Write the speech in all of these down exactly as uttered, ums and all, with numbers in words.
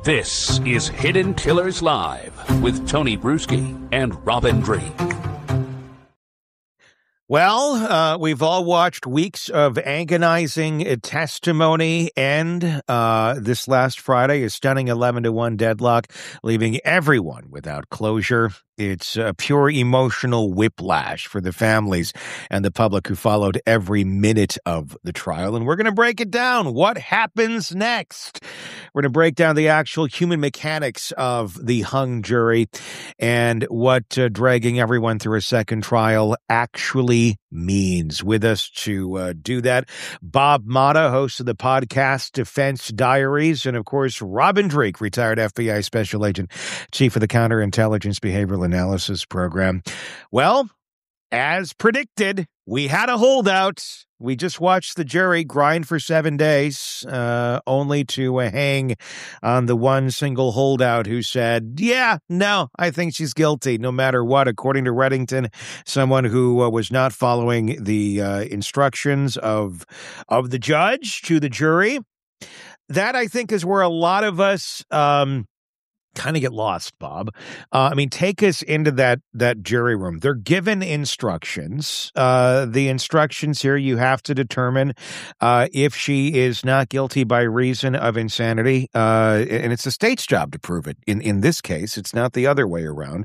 This is Hidden Killers Live with Tony Bruschi and Robin Dreeke. Well, uh, we've all watched weeks of agonizing testimony, and uh, this last Friday, a stunning eleven to one deadlock, leaving everyone without closure. It's a pure emotional whiplash for the families and the public who followed every minute of the trial. And we're going to break it down. What happens next? We're going to break down the actual human mechanics of the hung jury and what uh, dragging everyone through a second trial actually means. With us to uh, do that, Bob Motta, host of the podcast Defense Diaries, and of course, Robin Dreeke, retired F B I Special Agent, Chief of the Counterintelligence Behavioral Analysis Program. Well, as predicted, we had a holdout. We just watched the jury grind for seven days, uh, only to uh, hang on the one single holdout who said, yeah, no, I think she's guilty, no matter what. According to Reddington, someone who uh, was not following the uh, instructions of of the judge to the jury. That, I think, is where a lot of us um, kind of get lost, Bob. Uh, I mean, take us into that that jury room. They're given instructions. Uh, the instructions here, you have to determine uh, if she is not guilty by reason of insanity. Uh, and it's the state's job to prove it. In, in this case, it's not the other way around.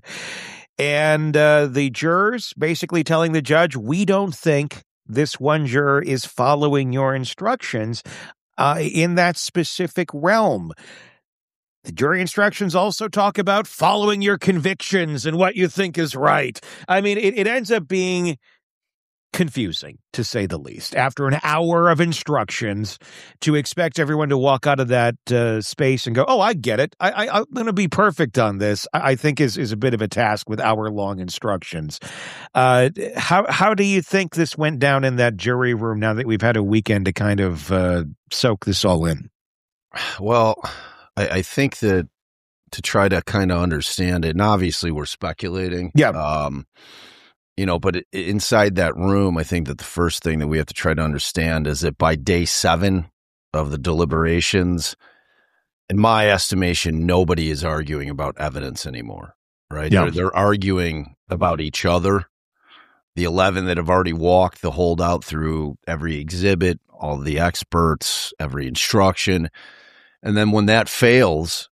And uh, the jurors basically telling the judge, we don't think this one juror is following your instructions uh, in that specific realm. The jury instructions also talk about following your convictions and what you think is right. I mean, it, it ends up being confusing, to say the least. After an hour of instructions, to expect everyone to walk out of that uh, space and go, oh, I get it. I, I, I'm going to be perfect on this, I, I think is, is a bit of a task with hour-long instructions. Uh, how, how do you think this went down in that jury room now that we've had a weekend to kind of uh, soak this all in? Well, I, I think that to try to kind of understand it, and obviously we're speculating. Yeah. Um, you know, but it, inside that room, I think that the first thing that we have to try to understand is that by day seven of the deliberations, in my estimation, nobody is arguing about evidence anymore, right? Yeah. They're, they're arguing about each other. The eleven that have already walked the holdout through every exhibit, all the experts, every instruction. And then when that fails,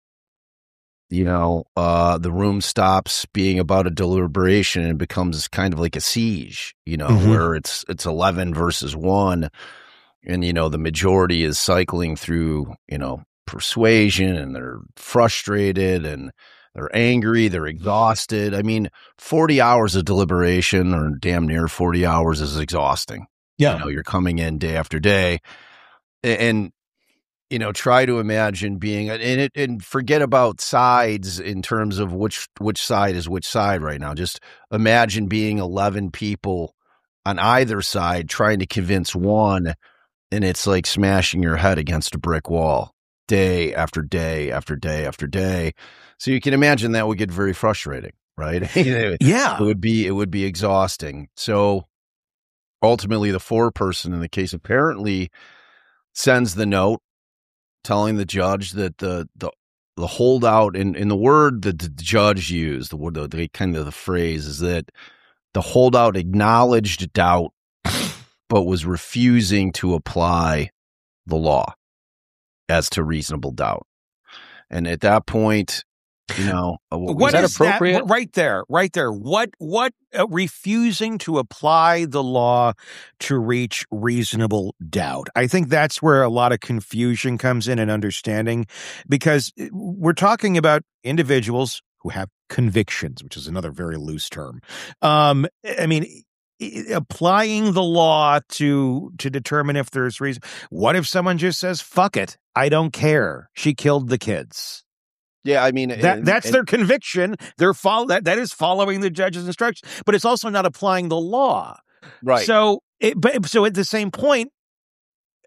you know, uh, the room stops being about a deliberation and becomes kind of like a siege, you know, mm-hmm. where it's it's eleven versus one. And, you know, the majority is cycling through, you know, persuasion, and they're frustrated and they're angry, they're exhausted. I mean, forty hours of deliberation, or damn near forty hours, is exhausting. Yeah. You know, you're coming in day after day. And, you know, try to imagine being, and it, and forget about sides in terms of which which side is which side right now. Just imagine being eleven people on either side trying to convince one, and it's like smashing your head against a brick wall day after day after day after day. So you can imagine that would get very frustrating, right? Yeah, it would be it would be exhausting. So ultimately, the foreperson in the case apparently sends the note telling the judge that the the the holdout, in, in the word that the judge used, the word the, the kind of the phrase is that the holdout acknowledged doubt, but was refusing to apply the law as to reasonable doubt. And at that point, you know, was what that is appropriate? That, right there, right there. What, what, uh, refusing to apply the law to reach reasonable doubt. I think that's where a lot of confusion comes in and understanding, because we're talking about individuals who have convictions, which is another very loose term. Um, I mean, applying the law to to determine if there's reason. What if someone just says, fuck it, I don't care, she killed the kids? Yeah, I mean, that and, that's and, their conviction. They're follow that that is following the judge's instructions, but it's also not applying the law. Right. So, it, but so at the same point,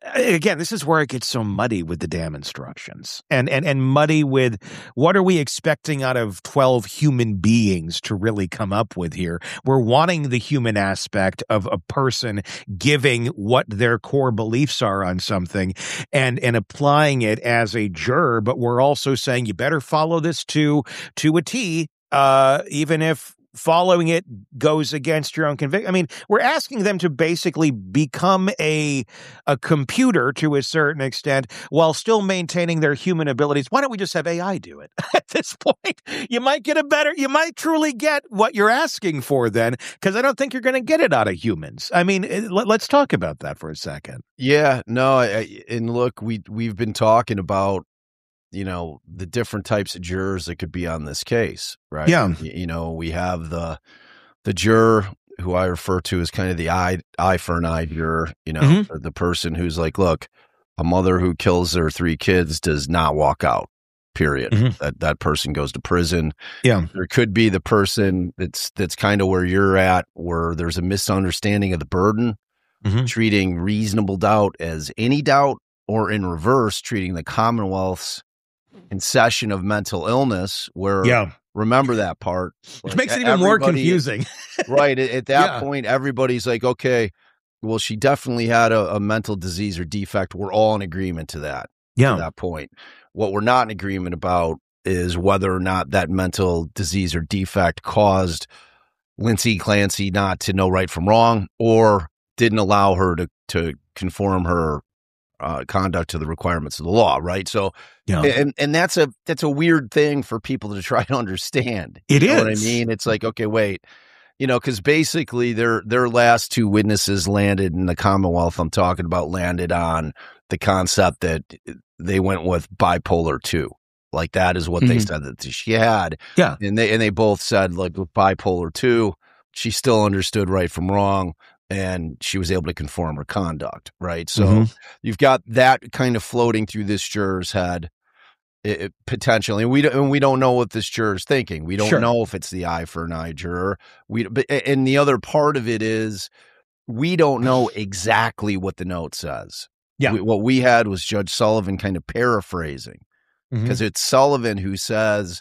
again, this is where it gets so muddy with the damn instructions and, and, and muddy with what are we expecting out of twelve human beings to really come up with here? We're wanting the human aspect of a person giving what their core beliefs are on something and, and applying it as a juror, but we're also saying you better follow this to, to a T, uh, even if following it goes against your own conviction. I mean, we're asking them to basically become a a computer to a certain extent while still maintaining their human abilities. Why don't we just have A I do it at this point? You might get a better, you might truly get what you're asking for then, because I don't think you're going to get it out of humans. I mean, let, let's talk about that for a second. Yeah, no, I, and look, we, we've been talking about, you know, the different types of jurors that could be on this case, right? Yeah. You know, we have the the juror who I refer to as kind of the eye eye for an eye juror, you know, mm-hmm. the person who's like, look, a mother who kills their three kids does not walk out, period. Mm-hmm. That that person goes to prison. Yeah. There could be the person that's that's kind of where you're at, where there's a misunderstanding of the burden, mm-hmm. treating reasonable doubt as any doubt, or in reverse, treating the Commonwealth's concession of mental illness, where yeah. remember that part, which like, makes it even more confusing. Right. At, at that yeah. point, everybody's like, okay, well, she definitely had a, a mental disease or defect. We're all in agreement to that. Yeah. At that point, what we're not in agreement about is whether or not that mental disease or defect caused Lindsay Clancy not to know right from wrong, or didn't allow her to, to conform her Uh, conduct to the requirements of the law, right? So, yeah. and and that's a that's a weird thing for people to try to understand. It you is know what I mean. It's like, okay, wait, you know, because basically their their last two witnesses landed in the Commonwealth I'm talking about landed on the concept that they went with bipolar two. Like that is what mm-hmm. they said that she had. Yeah, and they and they both said like with bipolar two, she still understood right from wrong. And she was able to conform her conduct, right? So mm-hmm. you've got that kind of floating through this juror's head, it, it, potentially. And we don't, and we don't know what this juror's thinking. We don't sure. know if it's the eye for an eye juror. We, but, and the other part of it is we don't know exactly what the note says. Yeah, we, what we had was Judge Sullivan kind of paraphrasing, because mm-hmm. it's Sullivan who says.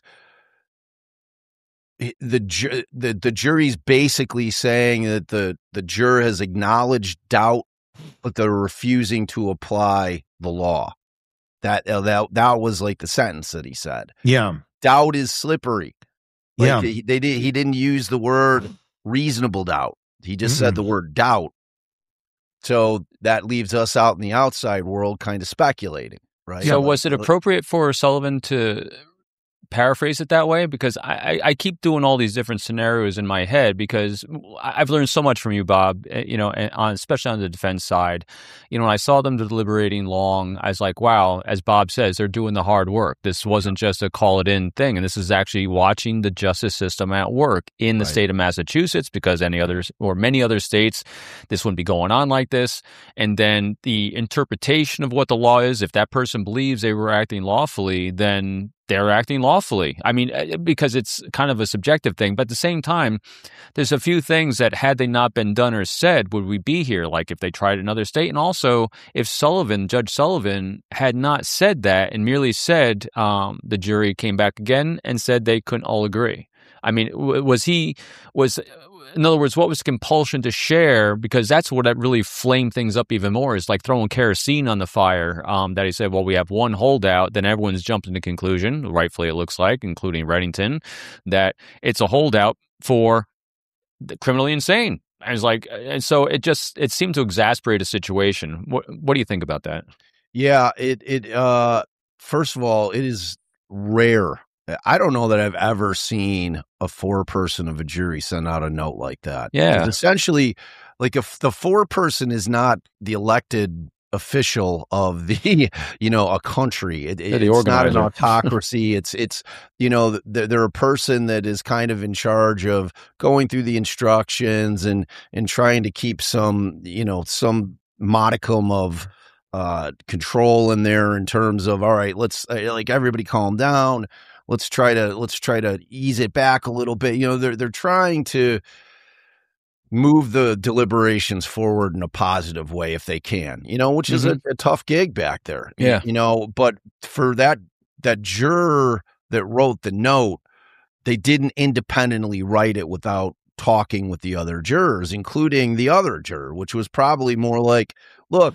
The, ju- the the jury's basically saying that the, the juror has acknowledged doubt, but they're refusing to apply the law. That uh, that that was like the sentence that he said. Yeah, doubt is slippery. Like yeah, they, they did. He didn't use the word reasonable doubt. He just mm-hmm. said the word doubt. So that leaves us out in the outside world, kind of speculating, right? So like, was it appropriate for Sullivan to paraphrase it that way? Because I, I keep doing all these different scenarios in my head, because I've learned so much from you, Bob, you know, on, especially on the defense side. You know, when I saw them deliberating long, I was like, wow, as Bob says, they're doing the hard work. This wasn't just a call it in thing. And this is actually watching the justice system at work in the right. state of Massachusetts, because any others or many other states, this wouldn't be going on like this. And then the interpretation of what the law is, if that person believes they were acting lawfully, then they're acting lawfully. I mean, because it's kind of a subjective thing. But at the same time, there's a few things that had they not been done or said, would we be here? Like if they tried another state. And also, if Sullivan, Judge Sullivan, had not said that and merely said um, the jury came back again and said they couldn't all agree. I mean, was he, was... In other words, what was the compulsion to share? Because that's what that really flamed things up even more, is like throwing kerosene on the fire. Um, that he said, well, we have one holdout. Then everyone's jumped to the conclusion, rightfully it looks like, including Reddington, that it's a holdout for the criminally insane. And it's like, and so it just, it seemed to exasperate a situation. What, what do you think about that? Yeah, it, it, uh, first of all, it is rare. I don't know that I've ever seen a four-person of a jury send out a note like that. Yeah. Essentially, like if the four-person is not the elected official of the, you know, a country. It, it's organizer. Not an autocracy. it's, it's, you know, they're, they're a person that is kind of in charge of going through the instructions and, and trying to keep some, you know, some modicum of uh, control in there in terms of, all right, let's like everybody calm down. Let's try to let's try to ease it back a little bit. You know, they're they're trying to move the deliberations forward in a positive way if they can, you know, which is Mhm. a, a tough gig back there. y- Yeah. You know, but for that, that juror that wrote the note, they didn't independently write it without talking with the other jurors, including the other juror, which was probably more like, look,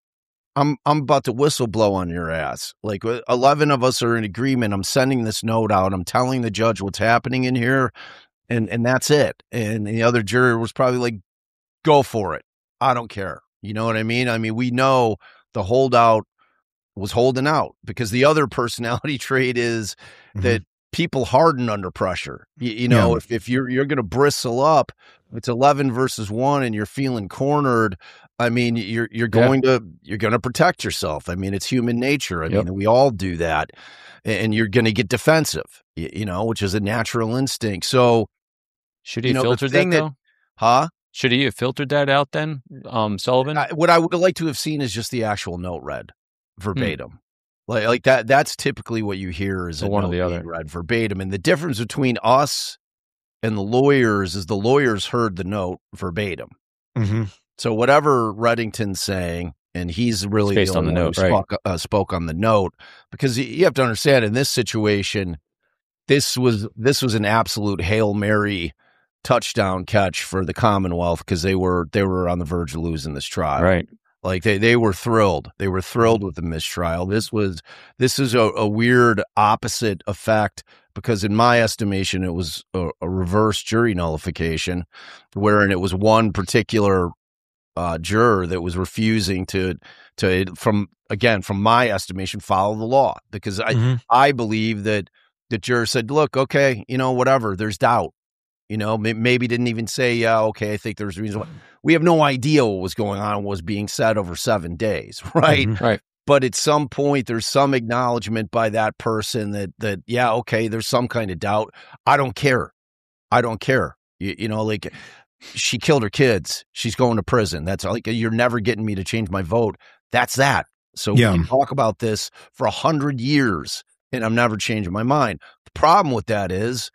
I'm I'm about to whistleblow on your ass. Like uh, eleven of us are in agreement. I'm sending this note out. I'm telling the judge what's happening in here, and and that's it. And the other juror was probably like, go for it. I don't care. You know what I mean? I mean, we know the holdout was holding out because the other personality trait is Mhm. that people harden under pressure. You, you know, Yeah. if, if you're you're going to bristle up, it's eleven versus one, and you're feeling cornered. I mean, you're you're Yeah. going to you're going to protect yourself. I mean, it's human nature. I Yep. mean, we all do that, and you're going to get defensive. You, you know, which is a natural instinct. So, Should he you have know, the filtered thing that that, though? huh? Should he have filtered that out then, um, Sullivan? I, what I would like to have seen is just the actual note read Hmm. verbatim. Like, like that. That's typically what you hear is Or a one or note the being other. read verbatim. And the difference between us and the lawyers is the lawyers heard the note verbatim. Mm-hmm. So whatever Reddington's saying, and he's really It's based the on only the one note, who right. spoke, uh, spoke on the note, because y- you have to understand in this situation, this was this was an absolute Hail Mary touchdown catch for the Commonwealth because they were they were on the verge of losing this trial. Right. Like they, they were thrilled. They were thrilled with the mistrial. This was this is a, a weird opposite effect because in my estimation, it was a, a reverse jury nullification, wherein it was one particular uh, juror that was refusing to to from again from my estimation follow the law because I Mhm. I believe that the juror said, look, okay, you know, whatever. There's doubt. You know, may- maybe didn't even say, yeah, okay, I think there's a reason why. We have no idea what was going on, what was being said over seven days, right? Mhm. Right. But at some point, there's some acknowledgement by that person that, that yeah, okay, there's some kind of doubt. I don't care. I don't care. You, you know, like she killed her kids. She's going to prison. That's like, you're never getting me to change my vote. That's that. So Yeah. we can talk about this for a hundred years and I'm never changing my mind. The problem with that is,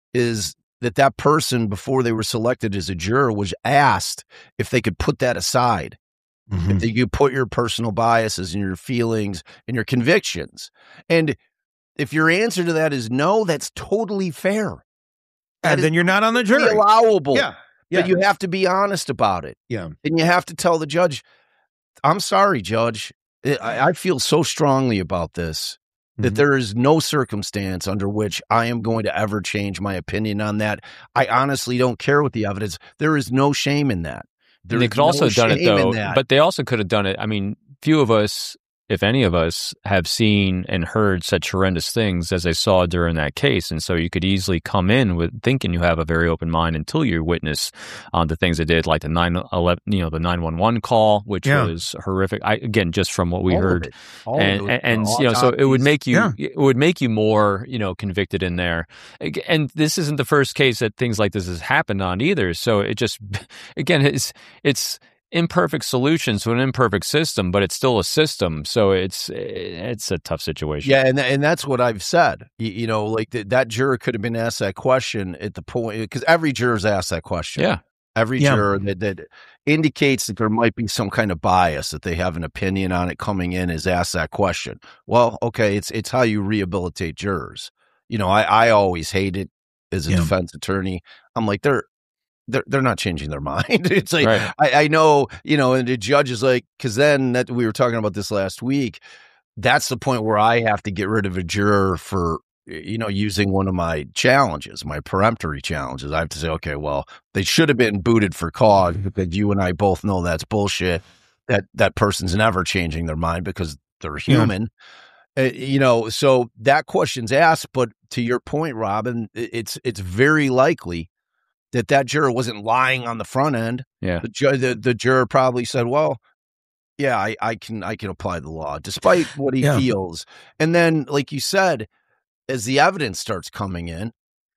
is that that person before they were selected as a juror was asked if they could put that aside. Mhm. If they, you put your personal biases and your feelings and your convictions. And if your answer to that is no, that's totally fair. That And is then you're not on the totally jury. allowable. Yeah. Yeah. But you have to be honest about it. Yeah. And you have to tell the judge, I'm sorry, judge. I, I feel so strongly about this that Mhm. there is no circumstance under which I am going to ever change my opinion on that. I honestly don't care what the evidence. There is no shame in that. There And they is could also no have done it shame in though, that. but they also could have done it. I mean, few of us, if any of us, have seen and heard such horrendous things as they saw during that case, and so you could easily come in with thinking you have a very open mind until you witness um, the things they did, like the nine eleven, you know, the nine one one call, which Yeah. was horrific. I again, just from what we All of heard. it. All of and it. and, and The you know, so it would autopsies. make you Yeah. it would make you more, you know, convicted in there. Ag- And this isn't the first case that things like this has happened on either. So it just again, it's it's imperfect solutions to an imperfect system, but it's still a system. So it's it's a tough situation. Yeah, and tha- and that's what I've said. You, you know, like th- that juror could have been asked that question at the point because every juror's asked that question. Yeah. Every Yeah. juror that, that indicates that there might be some kind of bias, that they have an opinion on it coming in, is asked that question. Well, okay, it's it's how you rehabilitate jurors. You know, I, I always hate it as a Yeah. defense attorney. I'm like, they're they're they're not changing their mind. It's like Right. I, I know, you know, and the judge is like, because then that we were talking about this last week. That's the point where I have to get rid of a juror for, you know, using one of my challenges, my peremptory challenges. I have to say, okay, well, they should have been booted for cause because you and I both know that's bullshit. That that person's never changing their mind because they're human. Uh, you know, so that question's asked. But to your point, Robin, it- it's it's very likely that that juror wasn't lying on the front end. Yeah. The, ju- the, the juror probably said, well, yeah, I, I can I can apply the law despite what he Yeah. feels. And then, like you said, as the evidence starts coming in,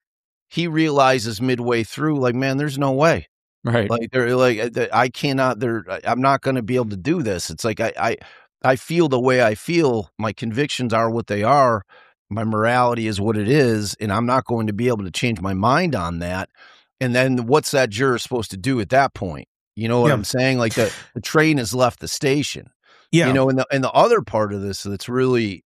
he realizes midway through, like, man, there's no way. Right. Like they're like, uh, I cannot. They're I'm not going to be able to do this. It's like I, I I feel the way I feel. My convictions are what they are. My morality is what it is, and I'm not going to be able to change my mind on that. And then what's that juror supposed to do at that point? You know what Yeah. I'm saying? Like the, the train has left the station. Yeah. You know, and the and the other part of this that's really,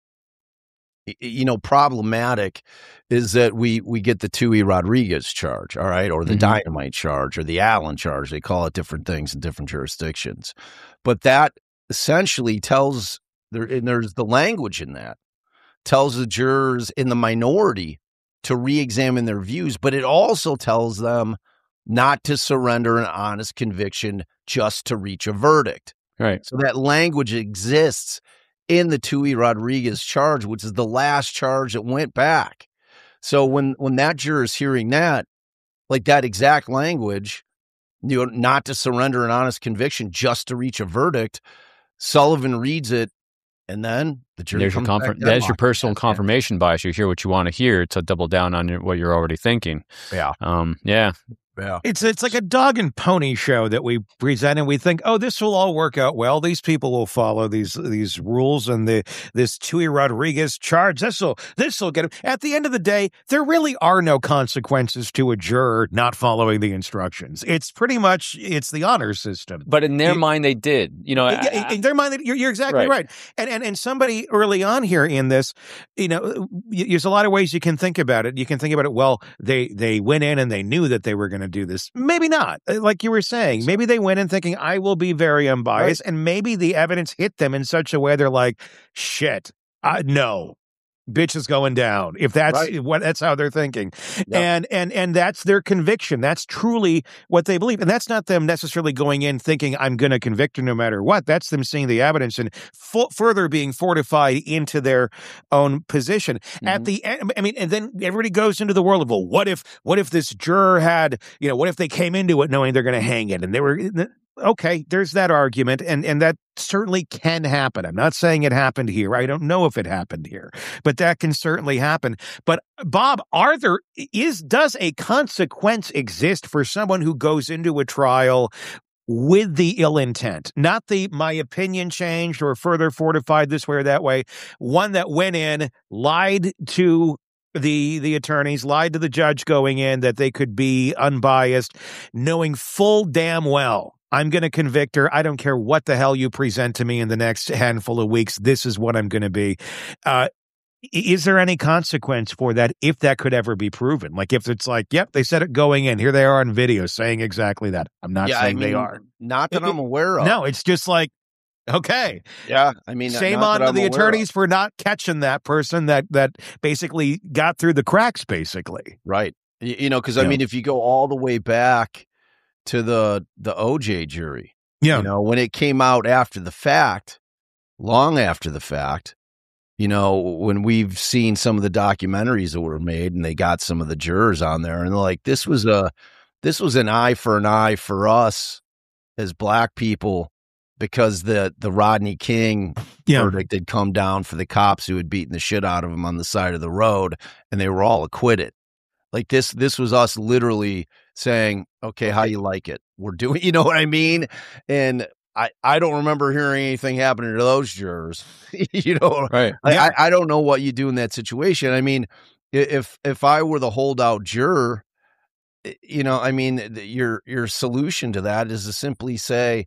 you know, problematic is that we we get the Tui Rodriguez charge, all right, or the Mhm. dynamite charge or the Allen charge. They call it different things in different jurisdictions. But that essentially tells there and there's the language in that tells the jurors in the minority to re-examine their views, but it also tells them not to surrender an honest conviction just to reach a verdict. Right. So that language exists in the Tui Rodriguez charge, which is the last charge that went back. So when when that juror is hearing that, like that exact language, you know, not to surrender an honest conviction just to reach a verdict, Sullivan reads it, and then the jury There's your comes confirm- back That's your deadlocked. personal Yeah. confirmation bias. You hear what you want to hear to double down on your- what you're already thinking. Yeah. Um, yeah. Yeah. It's it's like a dog and pony show that we present, and we think, oh, this will all work out well. These people will follow these these rules, and the this Tui Rodriguez charge. This will this will get him. At the end of the day, there really are no consequences to a juror not following the instructions. It's pretty much it's the honor system. But in their You- mind, they did. You know, I- Yeah, I- in their mind, you're, you're exactly Right. right. And, and and somebody early on here in this, you know, y- there's a lot of ways you can think about it. You can think about it. Well, they they went in and they knew that they were going to do this. Maybe not. Like you were saying, maybe they went in thinking, I will be very unbiased, and maybe the evidence hit them in such a way they're like, shit, uh, no. Bitch is going down. If that's Right. what that's how they're thinking, Yep. and and and that's their conviction. That's truly what they believe, and that's not them necessarily going in thinking I'm going to convict her no matter what. That's them seeing the evidence and fu- further being fortified into their own position. At Mhm. the end, I mean, and then everybody goes into the world of, well, what if what if this juror had, you know, what if they came into it knowing they're going to hang it, and they were. Okay, there's that argument, and, and that certainly can happen. I'm not saying it happened here. I don't know if it happened here, but that can certainly happen. But Bob, are there is does a consequence exist for someone who goes into a trial with the ill intent, not the my opinion changed or further fortified this way or that way, one that went in, lied to the the attorneys, lied to the judge going in that they could be unbiased, knowing full damn well I'm going to convict her. I don't care what the hell you present to me in the next handful of weeks. This is what I'm going to be. Uh, is there any consequence for that if that could ever be proven? Like if it's like, yep, they said it going in. Here they are on video saying exactly that. I'm not Yeah, saying I mean, they are. Not that It- I'm aware of. No, it's just like, okay. Yeah. I mean, Shame not on that I'm the aware of. attorneys for not catching that person that that basically got through the cracks, basically. Right. Y- You know, because I Yeah. mean, if you go all the way back to the the O J jury, Yeah. you know, when it came out after the fact, long after the fact, you know, when we've seen some of the documentaries that were made and they got some of the jurors on there and they're like, this was a this was an eye for an eye for us as black people because the the Rodney King Yeah. verdict had come down for the cops who had beaten the shit out of him on the side of the road and they were all acquitted. Like this, this was us literally saying, okay, how you like it? We're doing, you know what I mean? And I, I don't remember hearing anything happening to those jurors, you know, Right. I, Yeah. I, I don't know what you do in that situation. I mean, i- if, if I were the holdout juror, i- you know, I mean, th- your, your solution to that is to simply say,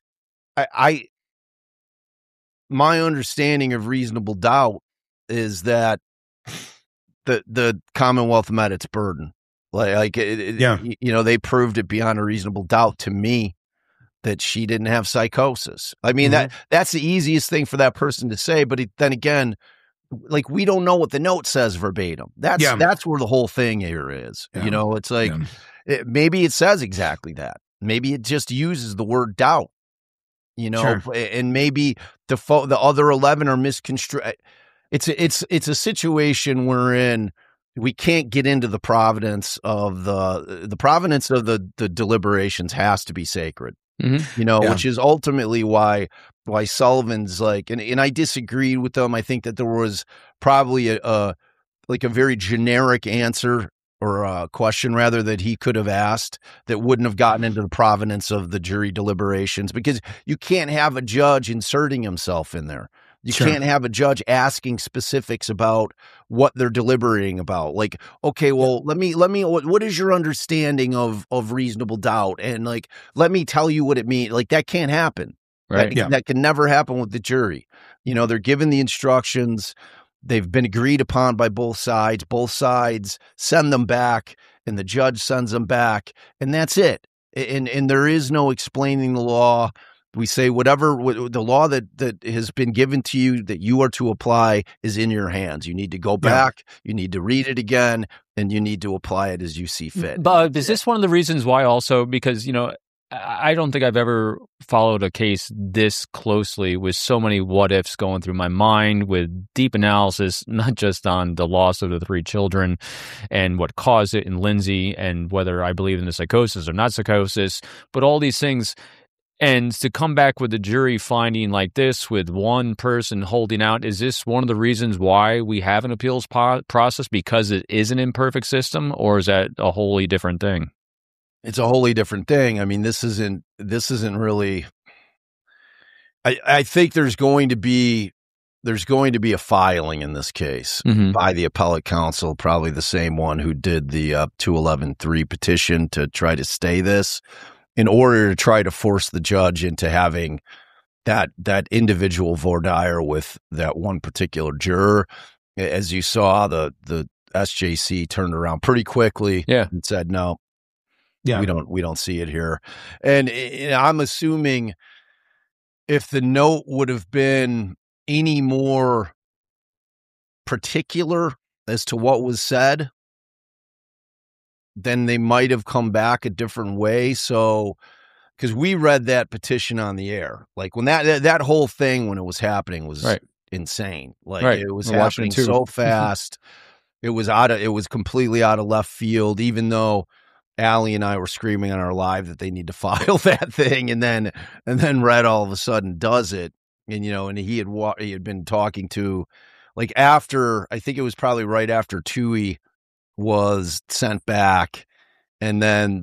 I, I, my understanding of reasonable doubt is that the the Commonwealth met its burden. Like, like it, it- Yeah. y- you know, they proved it beyond a reasonable doubt to me that she didn't have psychosis. I mean, that that's the easiest thing for that person to say. But it, then again, like we don't know what the note says verbatim. That's Yeah. that's where the whole thing here is. Yeah. You know, it's like Yeah. it, maybe it says exactly that. Maybe it just uses the word doubt. You know, Sure. and maybe the fo- the other eleven are misconstrued. It's a, it's it's a situation wherein we can't get into the providence of the the providence of the the deliberations has to be sacred. Mhm. You know, Yeah. which is ultimately why why Sullivan's like, and and I disagreed with them. I think that there was probably a, a like a very generic answer or a question rather that he could have asked that wouldn't have gotten into the provenance of the jury deliberations, because you can't have a judge inserting himself in there. You Sure. can't have a judge asking specifics about what they're deliberating about. Like, okay, well, let me, let me, what, what is your understanding of, of reasonable doubt? And like, let me tell you what it means. Like, that can't happen. Right. That, Yeah. that can never happen with the jury. You know, they're given the instructions. They've been agreed upon by both sides. Both sides send them back, and the judge sends them back, and that's it. And and there is no explaining the law. We say whatever the law that, that has been given to you that you are to apply is in your hands. You need to go back, you need to read it again, and you need to apply it as you see fit. But is this one of the reasons why also, because, you know, I don't think I've ever followed a case this closely with so many what ifs going through my mind, with deep analysis, not just on the loss of the three children and what caused it in Lindsay and whether I believe in the psychosis or not psychosis, but all these things. And to come back with the jury finding like this with one person holding out, is this one of the reasons why we have an appeals po- process, because it is an imperfect system, or is that a wholly different thing? It's a wholly different thing. I mean, this isn't, this isn't really, I, I think there's going to be, there's going to be a filing in this case Mm-hmm. by the appellate counsel, probably the same one who did the uh, two eleven three petition to try to stay this, in order to try to force the judge into having that, that individual voir dire with that one particular juror. As you saw, the, the S J C turned around pretty quickly Yeah. and said, no, Yeah. we don't, we don't see it here. And, and I'm assuming if the note would have been any more particular as to what was said, then they might have come back a different way. So, because we read that petition on the air, like when that, that, that whole thing, when it was happening, was Right. insane. Like Right. it was We're watching happening it too. so fast. It was out of, it was completely out of left field, even though Allie and I were screaming on our live that they need to file that thing. And then, and then Red all of a sudden does it. And, you know, and he had, wa- he had been talking to, like, after, I think it was probably right after Toohey was sent back. And then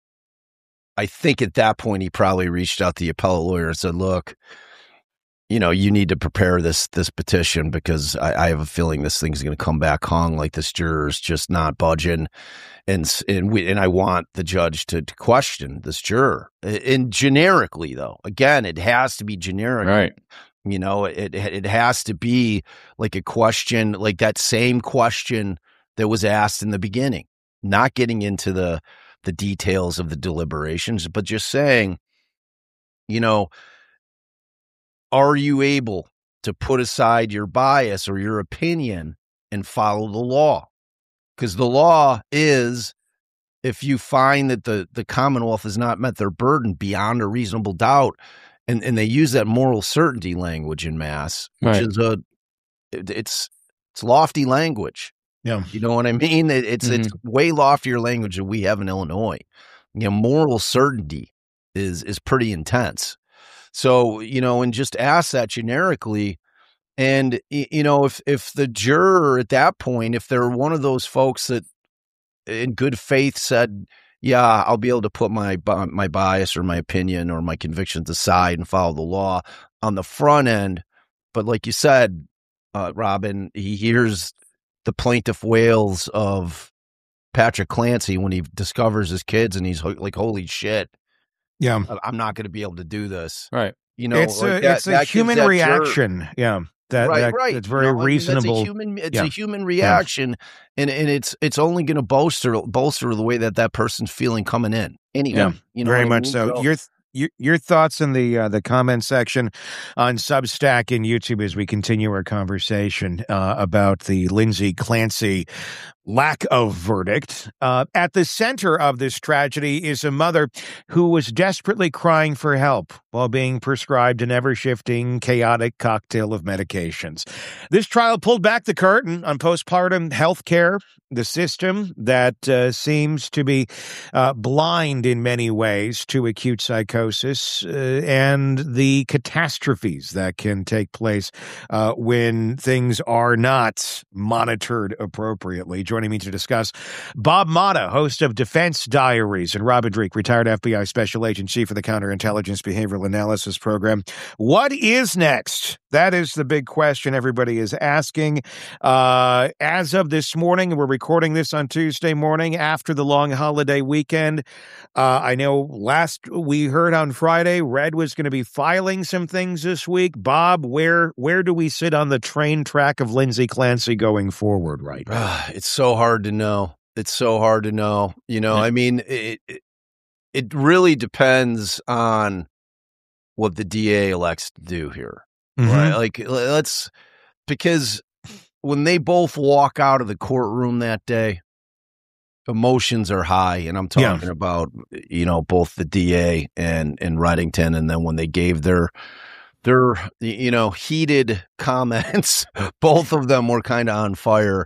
I think at that point, he probably reached out to the appellate lawyer and said, look, you know, you need to prepare this, this petition, because I, I have a feeling this thing's going to come back hung, like this juror's just not budging. And, and we, and I want the judge to, to question this juror. And generically, though, again, it has to be generic. Right. You know, it, it has to be like a question, like that same question that was asked in the beginning, not getting into the, the details of the deliberations, but just saying, you know, are you able to put aside your bias or your opinion and follow the law? Because the law is, if you find that the, the Commonwealth has not met their burden beyond a reasonable doubt, and, and they use that moral certainty language in Mass, which Right. is a, it, it's, it's lofty language. Yeah. You know what I mean? It, it's, Mm-hmm. it's way loftier language than we have in Illinois. You know, moral certainty is, is pretty intense. So, you know, and just ask that generically. And, you know, if, if the juror at that point, if they're one of those folks that in good faith said, yeah, I'll be able to put my, my bias or my opinion or my convictions aside and follow the law on the front end. But like you said, uh, Robin, he hears the plaintiff wails of Patrick Clancy when he discovers his kids, and he's like, holy shit. Yeah. I'm not going to be able to do this. Right. You know, It's like a, that, it's a that gives human that reaction. juror- Yeah. That, right, that right. it's very You know, I mean, reasonable. That's a human, it's Yeah. a human reaction, and and it's it's only going to bolster bolster the way that that person's feeling coming in. Anyway, Yeah, you know very what I much mean? so. Your, your your thoughts in the uh, the comment section on Substack and YouTube as we continue our conversation uh, about the Lindsay Clancy lack of verdict. Uh, at the center of this tragedy is a mother who was desperately crying for help while being prescribed an ever-shifting, chaotic cocktail of medications. This trial pulled back the curtain on postpartum health care, the system that uh, seems to be uh, blind in many ways to acute psychosis uh, and the catastrophes that can take place uh, when things are not monitored appropriately. joining me to discuss. Bob Motta, host of Defense Diaries, and Robin Dreeke, retired F B I Special Agent, Chief of the Counterintelligence Behavioral Analysis Program. What is next? That is the big question everybody is asking. Uh, as of this morning, we're recording this on Tuesday morning after the long holiday weekend. Uh, I know last we heard on Friday, Red was going to be filing some things this week. Bob, where where do we sit on the train track of Lindsay Clancy going forward right now? It's so hard to know. It's so hard to know. You know, I mean, it, it, it really depends on what the D A elects to do here. Mm-hmm. Right? Like, let's, because when they both walk out of the courtroom that day, emotions are high. And I'm talking yeah. about, you know, both the D A and, and Reddington. And then when they gave their, their, you know, heated comments, both of them were kind of on fire.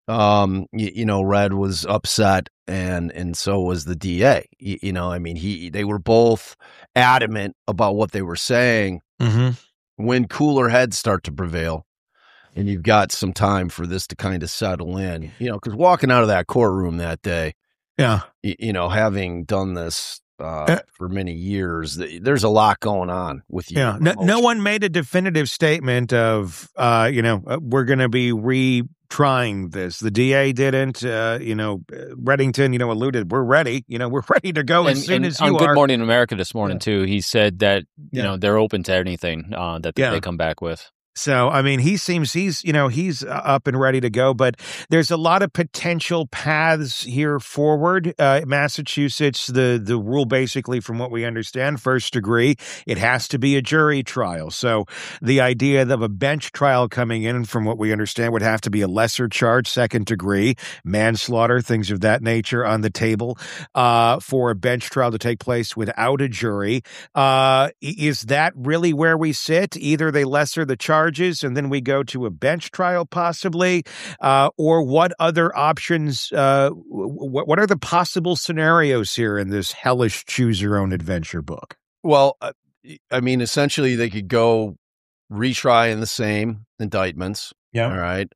Um, you, you know, Red was upset, and and so was the D A. You, you know, I mean, he they were both adamant about what they were saying. Mm-hmm. When cooler heads start to prevail, and you've got some time for this to kind of settle in, you know, because walking out of that courtroom that day, yeah, you, you know, having done this uh, uh, for many years, there's a lot going on with you. Yeah, no, no one made a definitive statement of, uh, you know, uh, we're going to be re. trying this. The D A didn't, uh, you know, Reddington, you know, alluded, we're ready, you know, we're ready to go and, as soon and as you on are. Good Morning America this morning, yeah. too, he said that, you yeah. know, they're open to anything uh, that yeah. they come back with. So, I mean, he seems he's, you know, he's up and ready to go, but there's a lot of potential paths here forward. Uh, Massachusetts, the, the rule basically, from what we understand, first degree, it has to be a jury trial. So the idea of a bench trial coming in, from what we understand, would have to be a lesser charge, second degree, manslaughter, things of that nature on the table uh, for a bench trial to take place without a jury. Uh, is that really where we sit? Either they lesser the charge, and then we go to a bench trial possibly, uh, or what other options, uh, what, what are the possible scenarios here in this hellish choose your own adventure book? Well, I mean, essentially they could go retry in the same indictments. Yeah. All right.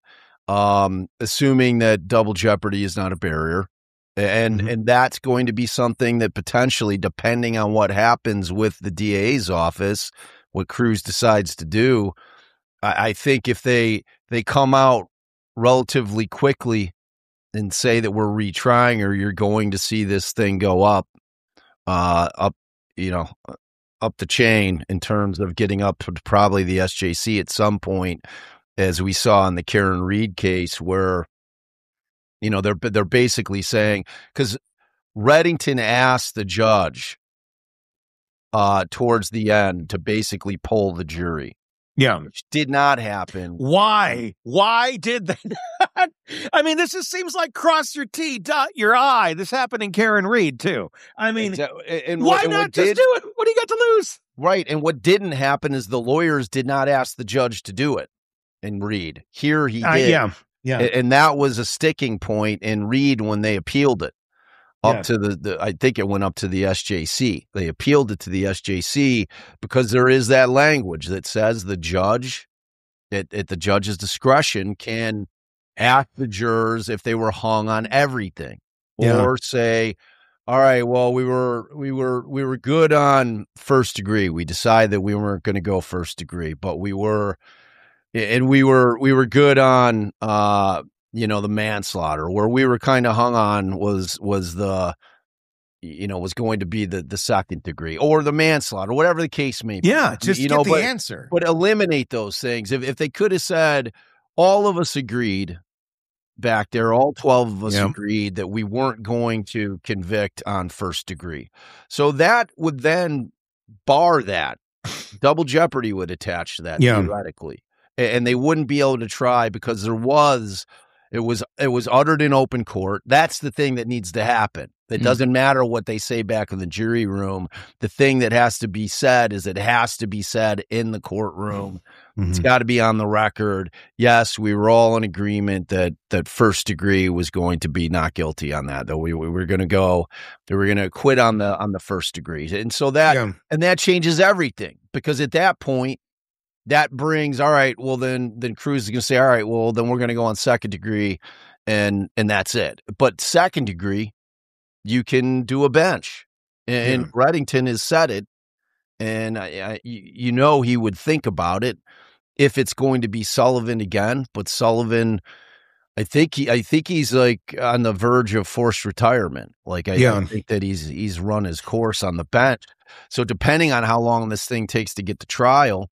Um, assuming that double jeopardy is not a barrier. And, mm-hmm. and that's going to be something that potentially, depending on what happens with the D A's office, what Cruz decides to do, I think if they they come out relatively quickly and say that we're retrying, or you're going to see this thing go up, uh, up, you know, up the chain in terms of getting up to probably the S J C at some point, as we saw in the Karen Reed case, where, you know, they're they're basically saying, because Reddington asked the judge uh, towards the end to basically poll the jury. Yeah. Which did not happen. Why? Why did they not? I mean, this just seems like cross your T, dot your I. This happened in Karen Reed, too. I mean, exactly. and why what, and not just did, do it? What do you got to lose? Right. And what didn't happen is the lawyers did not ask the judge to do it in Reed. Here he did. Uh, yeah. Yeah. And, and that was a sticking point in Reed when they appealed it. Up yeah. to the, the, I think it went up to the S J C. They appealed it to the S J C because there is that language that says the judge, at, at the judge's discretion, can ask the jurors if they were hung on everything, yeah. or say, all right, well, we were we were we were good on first degree. We decided that we weren't going to go first degree, but we were, and we were we were good on. Uh, you know, the manslaughter. Where we were kind of hung on was, was the, you know, was going to be the, the second degree or the manslaughter, whatever the case may be. Yeah, just you get know, the but, answer. But eliminate those things. If if they could have said, all of us agreed back there, all twelve of us yep. agreed that we weren't going to convict on first degree. So that would then bar that. Double jeopardy would attach to that, yeah. theoretically. And they wouldn't be able to try because there was... It was it was uttered in open court. That's the thing that needs to happen. It mm. doesn't matter what they say back in the jury room. The thing that has to be said is it has to be said in the courtroom. Mm-hmm. It's got to be on the record. Yes, we were all in agreement that that first degree was going to be not guilty on that. Though we, we were going to go, they were going to quit on the on the first degree, and so that yeah. and that changes everything, because at that point, that brings, all right, well, then then Cruz is going to say, all right, well, then we're going to go on second degree. and and that's it. But second degree, you can do a bench, and Yeah. Reddington has said it, and I, I, you know he would think about it if it's going to be Sullivan again. But Sullivan, I think he, I think he's like on the verge of forced retirement. Like I, Yeah. I think that he's he's run his course on the bench. So depending on how long this thing takes to get to trial,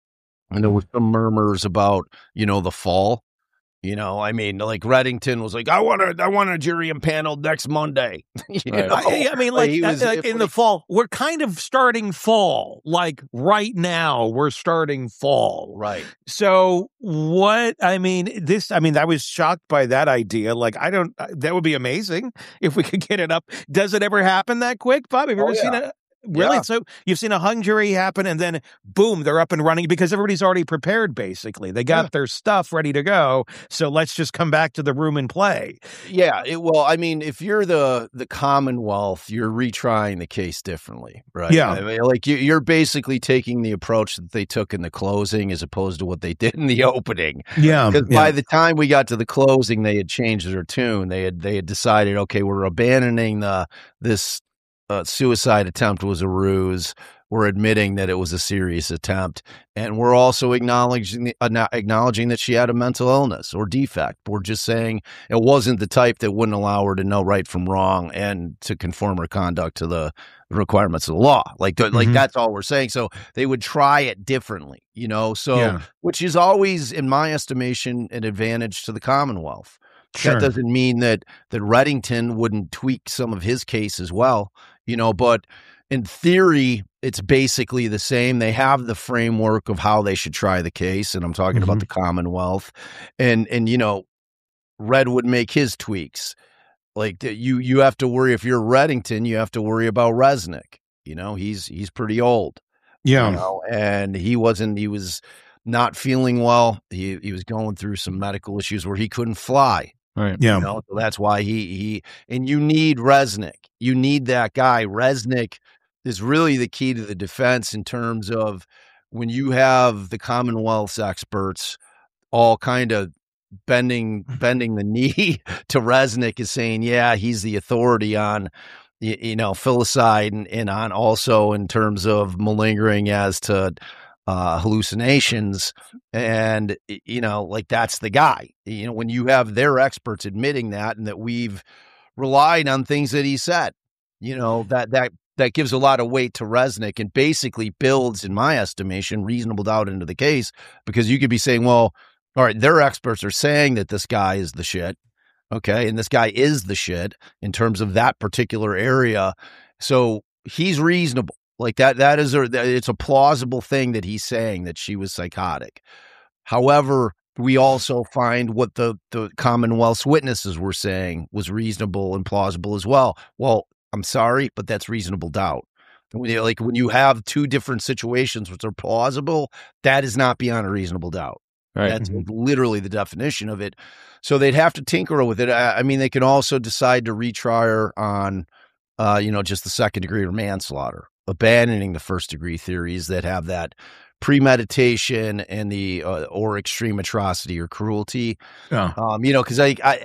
and there were some murmurs about, you know, the fall. You know, I mean, like Reddington was like, I want to, I want a jury impaneled next Monday. you Right. know? I, I mean, like, he was- like in the fall, we're kind of starting fall. Like right now, we're starting fall. right. So what? I mean, this. I mean, I was shocked by that idea. Like, I don't. That would be amazing if we could get it up. Does it ever happen that quick, Bob? Have you Oh, ever seen yeah. it? Really? Yeah. So you've seen a hung jury happen, and then boom, they're up and running because everybody's already prepared. Basically, they got Yeah. their stuff ready to go. So let's just come back to the room and play. Yeah, it, well, I mean, if you're the the Commonwealth, you're retrying the case differently, right? Yeah. I mean, like you, you're basically taking the approach that they took in the closing as opposed to what they did in the opening. Yeah, Because by the time we got to the closing, they had changed their tune. They had they had decided, okay, we're abandoning the this uh, suicide attempt was a ruse. We're admitting that it was a serious attempt, and we're also acknowledging uh, acknowledging that she had a mental illness or defect. We're just saying it wasn't the type that wouldn't allow her to know right from wrong and to conform her conduct to the requirements of the law. Like, th- like Mhm. that's all we're saying. So they would try it differently, you know. So, Yeah. which is always, in my estimation, an advantage to the Commonwealth. Sure. That doesn't mean that that Reddington wouldn't tweak some of his case as well, you know. But in theory, it's basically the same. They have the framework of how they should try the case, and I'm talking about Mhm. the Commonwealth, and and you know, Red would make his tweaks. Like that, you you have to worry if you're Reddington, you have to worry about Resnick. You know, he's he's pretty old. Yeah. You know, and he wasn't. He was not feeling well. He he was going through some medical issues where he couldn't fly. Right. Yeah. You know, so that's why he he and you need Resnick. You need that guy. Resnick is really the key to the defense in terms of when you have the Commonwealth's experts all kind of bending bending the knee to Resnick is saying, yeah, he's the authority on you, you know filicide and, and on also in terms of malingering as to uh, hallucinations, and you know, like that's the guy. You know, when you have their experts admitting that, and that we've relied on things that he said, you know, that that that gives a lot of weight to Resnick and basically builds, in my estimation, reasonable doubt into the case, because you could be saying, well, all right, their experts are saying that this guy is the shit. Okay. And this guy is the shit in terms of that particular area. So he's reasonable. Like that, that is a, it's a plausible thing that he's saying that she was psychotic. However, we also find what the, the Commonwealth's witnesses were saying was reasonable and plausible as well. Well, I'm sorry, but that's reasonable doubt. When you, like when you have two different situations which are plausible, that is not beyond a reasonable doubt. Right. That's literally the definition of it. So they'd have to tinker with it. I, I mean, they can also decide to retry her on, uh, you know, just the second degree or manslaughter, abandoning the first degree theories that have that premeditation and the uh, or extreme atrocity or cruelty. Yeah. Um, you know, because I, I,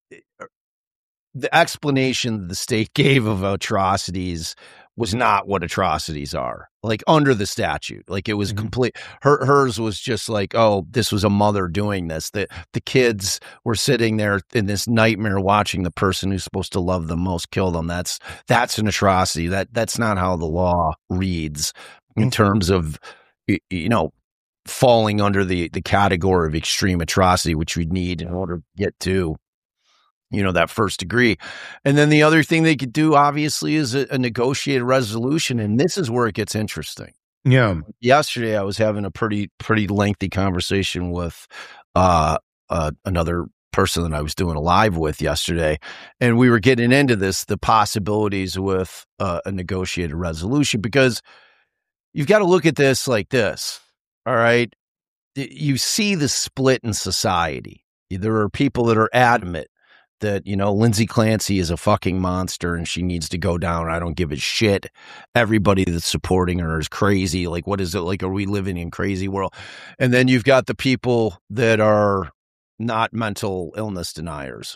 the explanation the state gave of atrocities was not what atrocities are, like under the statute. Like it was Mhm. complete. Her hers was just like, oh, this was a mother doing this. The the kids were sitting there in this nightmare watching the person who's supposed to love them most kill them. That's that's an atrocity. That that's not how the law reads in terms of y- you know falling under the the category of extreme atrocity, which we need in order to get to you know, that first degree. And then the other thing they could do, obviously, is a, a negotiated resolution. And this is where it gets interesting. Yeah. Yesterday, I was having a pretty, pretty lengthy conversation with uh, uh, another person that I was doing a live with yesterday. And we were getting into this, the possibilities with uh, a negotiated resolution, because you've got to look at this like this. All right. You see the split in society. There are people that are adamant that, you know, Lindsay Clancy is a fucking monster and she needs to go down. I don't give a shit. Everybody that's supporting her is crazy. Like, what is it? Like, are we living in crazy world? And then you've got the people that are not mental illness deniers,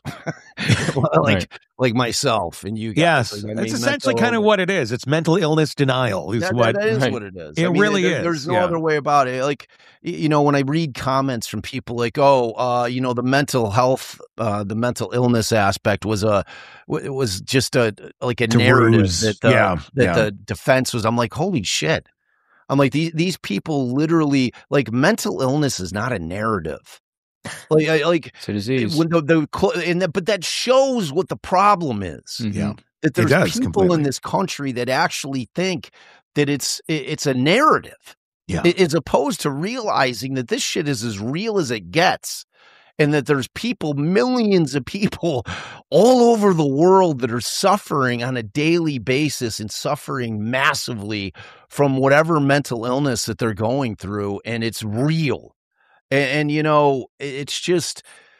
like Right. like myself and you guys. Yes, Like, I it's mean, essentially mental kind of what it is. It's mental illness denial is That, what that is Right. what it is. it I mean, really there- is. There's no yeah. other way about it. Like, y- you know, when I read comments from people like, "Oh, uh, you know, the mental health, uh, the mental illness aspect was a, w- it was just a like a It's a narrative ruse. that the, Yeah, that yeah. the defense was." I'm like, holy shit! I'm like, these these people literally like mental illness is not a narrative. Like, I, like It's a disease. when the, the cl- and the, but that shows what the problem is. Mhm. Yeah. That there's does people completely. in this country that actually think that it's it- it's a narrative, Yeah. a- as opposed to realizing that this shit is as real as it gets, and that there's people, millions of people, all over the world that are suffering on a daily basis and suffering massively from whatever mental illness that they're going through, and it's real. And, and you know, it- it's just.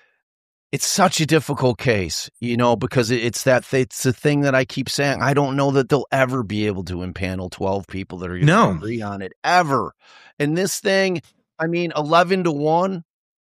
It's such a difficult case, you know, because it- it's that it's the thing that I keep saying. I don't know that they'll ever be able to impanel twelve people that are going to No. agree on it ever. And this thing, I mean, eleven to one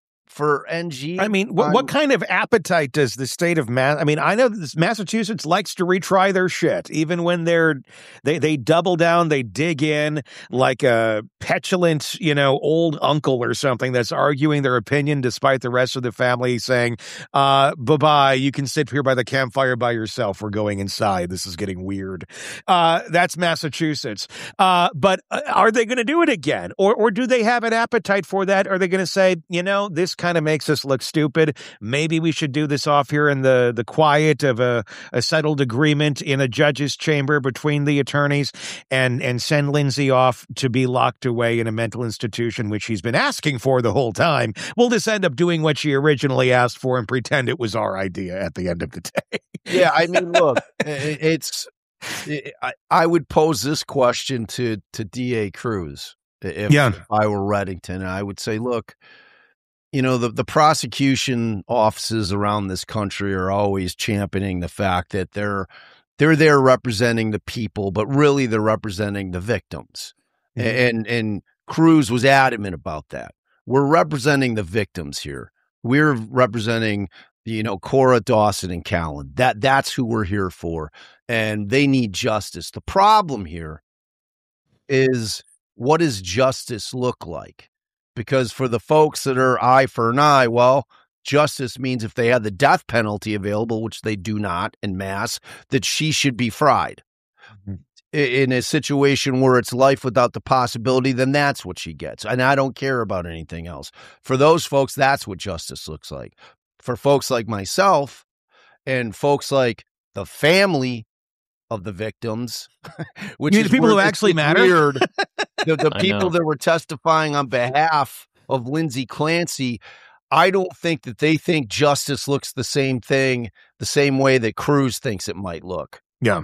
for N G. I mean, what, what kind of appetite does the state of Mass? I mean, I know that this Massachusetts likes to retry their shit, even when they're they they double down, they dig in like a petulant, you know, old uncle or something that's arguing their opinion despite the rest of the family saying, uh, "Bye bye, you can sit here by the campfire by yourself. We're going inside. This is getting weird." Uh, that's Massachusetts. Uh, but uh, are they going to do it again, or or do they have an appetite for that? Are they going to say, you know, this kind of makes us look stupid. Maybe we should do this off here in the, the quiet of a, a settled agreement in a judge's chamber between the attorneys and, and send Lindsay off to be locked away in a mental institution, which she's been asking for the whole time. We'll just end up doing what she originally asked for and pretend it was our idea at the end of the day. Yeah, I mean, look, i- it's. I, I would pose this question to to D A Cruz if, Yeah. if I were Reddington, and I would say, look. You know, the, the prosecution offices around this country are always championing the fact that they're they're there representing the people, but really they're representing the victims. Mhm. And and Cruz was adamant about that. We're representing the victims here. We're representing, you know, Cora Dawson and Callan. That that's who we're here for. And they need justice. The problem here is, what does justice look like? Because for the folks that are eye for an eye, well, justice means if they had the death penalty available, which they do not en masse, that she should be fried. Mhm. In a situation where it's life without the possibility, then that's what she gets. And I don't care about anything else. For those folks, that's what justice looks like. For folks like myself and folks like the family of the victims, which You mean is the people where who it actually gets matter? weird. The, the I people know. that were testifying on behalf of Lindsay Clancy, I don't think that they think justice looks the same thing, the same way that Cruz thinks it might look. Yeah.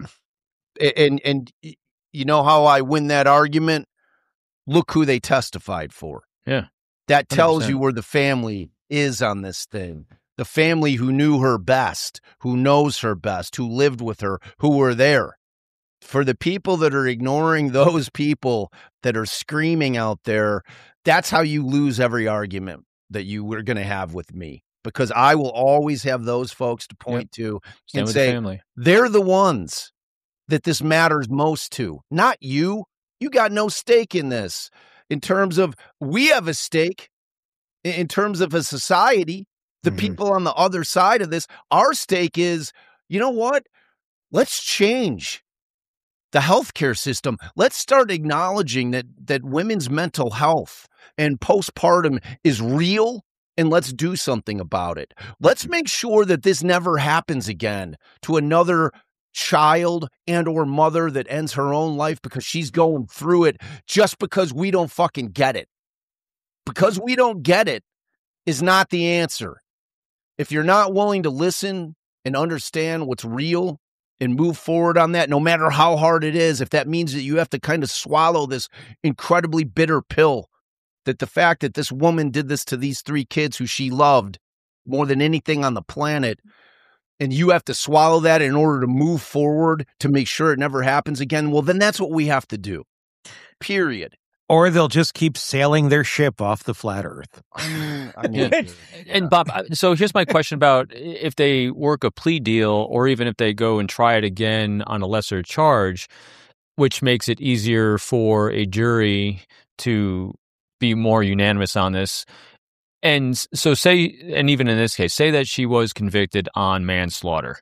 A- And and y- you know how I win that argument? Look who they testified for. Yeah. That tells one hundred percent. you where the family is on this thing. The family who knew her best, who knows her best, who lived with her, who were there. For the people that are ignoring those people that are screaming out there, that's how you lose every argument that you were going to have with me, because I will always have those folks to point to Stand and with say, the family. they're the ones that this matters most to, not you. You got no stake in this. In terms of, we have a stake in in terms of a society. The Mhm. people on the other side of this, our stake is, you know what? Let's change the healthcare system. Let's start acknowledging that that women's mental health and postpartum is real, and let's do something about it. Let's make sure that this never happens again to another child and or mother that ends her own life because she's going through it just because we don't fucking get it. Because we don't get it is not the answer. If you're not willing to listen and understand what's real and move forward on that, no matter how hard it is, if that means that you have to kind of swallow this incredibly bitter pill, that the fact that this woman did this to these three kids who she loved more than anything on the planet, and you have to swallow that in order to move forward to make sure it never happens again, well, then that's what we have to do. Period. Or they'll just keep sailing their ship off the flat Earth. I mean, I mean, and, and Bob, so here's my question about if they work a plea deal, or even if they go and try it again on a lesser charge, which makes it easier for a jury to be more unanimous on this. And so say, and even in this case, say that she was convicted on manslaughter.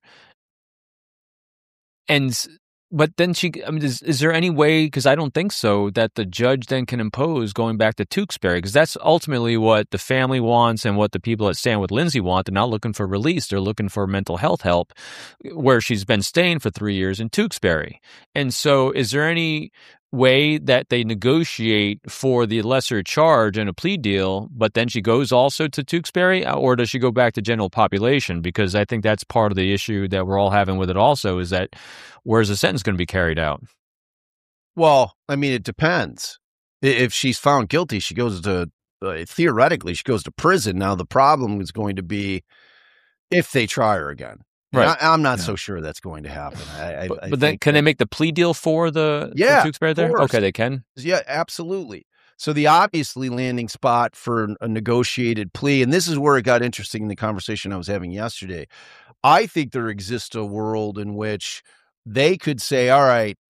And But then she, I mean, is, is there any way, because I don't think so, that the judge then can impose going back to Tewksbury? Because that's ultimately what the family wants and what the people at Stand With Lindsay want. They're not looking for release. They're looking for mental health help, where she's been staying for three years in Tewksbury. And so is there any way that they negotiate for the lesser charge in a plea deal, but then she goes also to Tewksbury, or does she go back to general population? Because I think that's part of the issue that we're all having with it also, is that where's the sentence going to be carried out? Well, I mean, it depends. If she's found guilty, she goes to, uh, theoretically, she goes to prison. Now, the problem is going to be if they try her again. Right. I, I'm not yeah. so sure that's going to happen. I, but I but then can that, they make the plea deal for the yeah, for Tewksbury there? Course. Okay, they can. Yeah, absolutely. So the obviously landing spot for a negotiated plea, and this is where it got interesting in the conversation I was having yesterday. I think there exists a world in which they could say, "All right,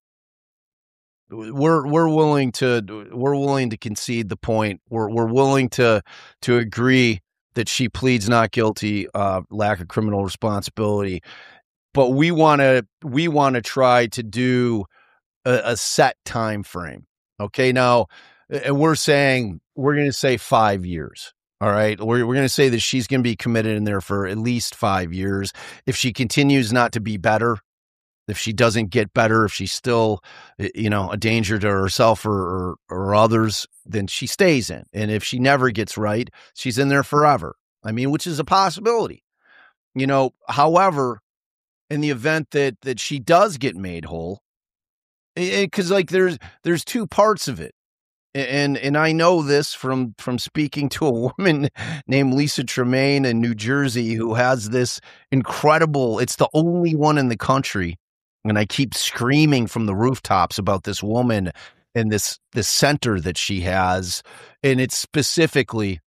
we're we're willing to we're willing to concede the point. We're we're willing to to agree that she pleads not guilty, uh, lack of criminal responsibility, but we want to we want to try to do a, a set time frame." Okay, now, and we're saying we're going to say five years. All right, we're we're going to say that she's going to be committed in there for at least five years. If she continues not to be better, if she doesn't get better, if she's still, you know, a danger to herself or, or or others, then she stays in. And if she never gets right, she's in there forever. I mean, which is a possibility. You know, however, in the event that that she does get made whole, because like there's there's two parts of it. And and I know this from from speaking to a woman named Lisa Tremaine in New Jersey, who has this incredible, it's the only one in the country. And I keep screaming from the rooftops about this woman and this this center that she has. And it's specifically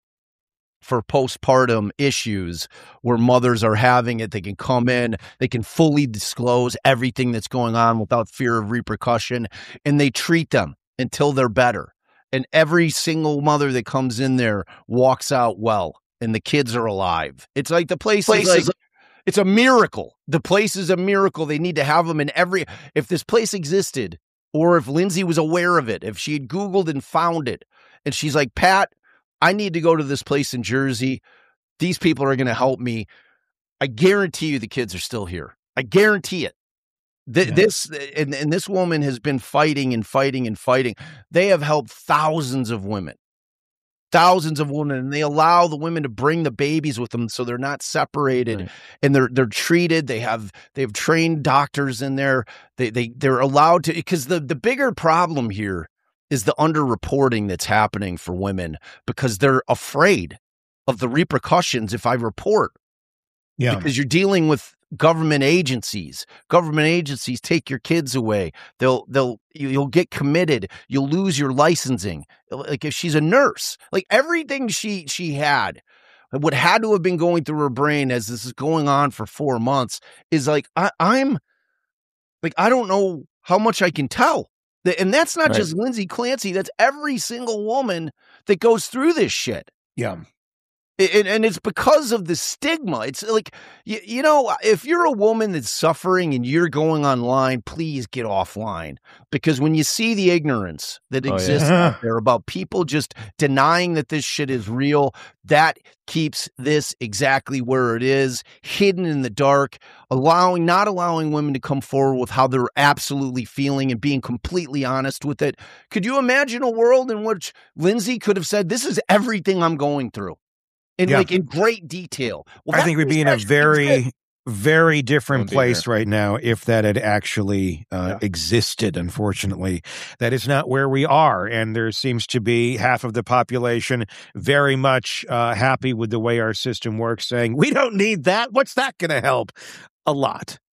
for postpartum issues where mothers are having it. They can come in, they can fully disclose everything that's going on without fear of repercussion, and they treat them until they're better. And every single mother that comes in there walks out well, and the kids are alive. It's like the place, place is like, it's a miracle. The place is a miracle. They need to have them in every, if this place existed, or if Lindsay was aware of it, if she had Googled and found it, and she's like, Pat, I need to go to this place in Jersey. These people are going to help me. I guarantee you the kids are still here. I guarantee it. Th- yeah. This and, and this woman has been fighting and fighting and fighting. They have helped thousands of women, thousands of women, and they allow the women to bring the babies with them so they're not separated, right. And they're they're treated. They have they have trained doctors in there. They they they're allowed to, because the the bigger problem here is the underreporting that's happening for women because they're afraid of the repercussions if I report. Yeah, because you're dealing with government agencies. Government agencies take your kids away. They'll, they'll, you'll get committed. You'll lose your licensing. Like if she's a nurse, like everything she, she had, what had to have been going through her brain as this is going on for four months is like, I, I'm like, I don't know how much I can tell. And that's not right. just Lindsay Clancy. That's every single woman that goes through this shit. Yeah. And, and it's because of the stigma. It's like, you, you know, if you're a woman that's suffering and you're going online, please get offline. Because when you see the ignorance that oh, exists yeah. out there about people just denying that this shit is real, that keeps this exactly where it is, hidden in the dark, allowing, not allowing women to come forward with how they're absolutely feeling and being completely honest with it. Could you imagine a world in which Lindsay could have said, this is everything I'm going through? In yeah. like in great detail. Well, I think we'd be in a very, very different place right now if that had actually uh, yeah. existed. Unfortunately, that is not where we are, and there seems to be half of the population very much uh, happy with the way our system works, saying we don't need that. What's that going to help? A lot.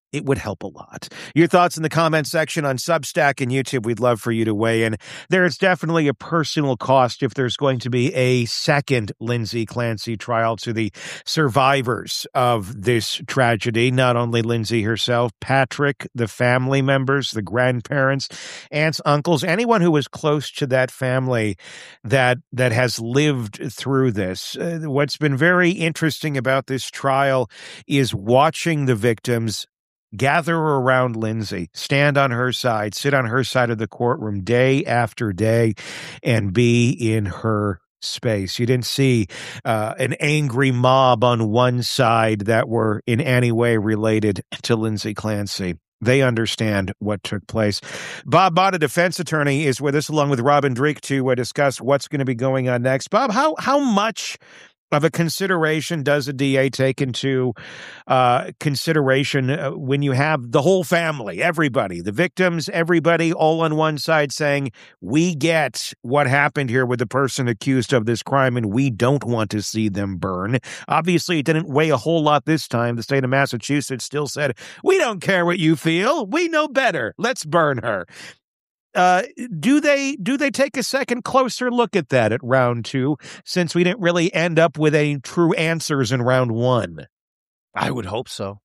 it would help a lot. Your thoughts in the comment section on Substack and YouTube. We'd love for you to weigh in. There is definitely a personal cost if there's going to be a second Lindsay Clancy trial to the survivors of this tragedy. Not only Lindsay herself, Patrick, the family members, the grandparents, aunts, uncles, anyone who was close to that family that that has lived through this. Uh, what's been very interesting about this trial is watching the victims gather around Lindsay, stand on her side, sit on her side of the courtroom day after day, and be in her space. You didn't see uh, an angry mob on one side that were in any way related to Lindsay Clancy. They understand what took place. Bob Bott, a defense attorney, is with us along with Robin Dreeke to uh, discuss what's going to be going on next. Bob, how how much of a consideration does a D A take into uh, consideration uh, when you have the whole family, everybody, the victims, everybody all on one side saying, we get what happened here with the person accused of this crime and we don't want to see them burn? Obviously, it didn't weigh a whole lot this time. The state of Massachusetts still said, we don't care what you feel. We know better. Let's burn her. Uh, do they do they take a second closer look at that at round two, since we didn't really end up with any true answers in round one? I would hope so.